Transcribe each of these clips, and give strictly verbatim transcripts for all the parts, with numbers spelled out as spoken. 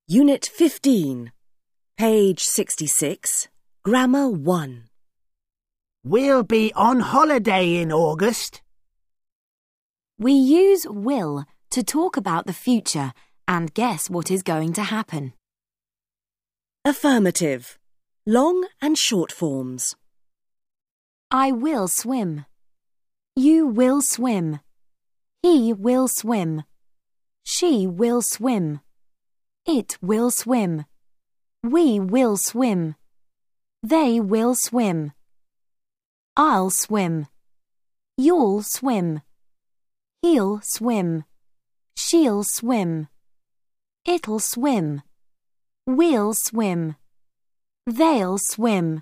Unit fifteen, page sixty-six, Grammar one. We'll be on holiday in August. We use will to talk about the future and guess what is going to happen. Affirmative. Long and short forms. I will swim. You will swim. He will swim. She will swim. It will swim. We will swim. They will swim. I'll swim. You'll swim. He'll swim. She'll swim. It'll swim. We'll swim. They'll swim.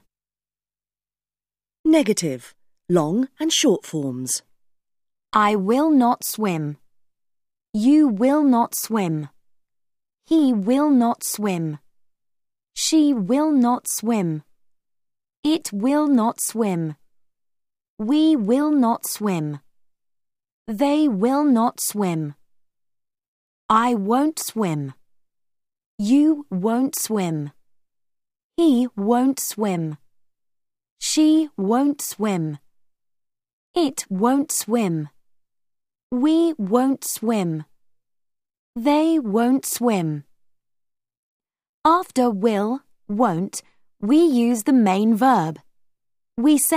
Negative. Long and short forms. I will not swim. You will not swim. He will not swim. She will not swim. It will not swim. We will not swim. They will not swim. I won't swim. You won't swim. He won't swim. She won't swim. It won't swim. We won't swim. They won't swim. After will, won't, we use the main verb. We say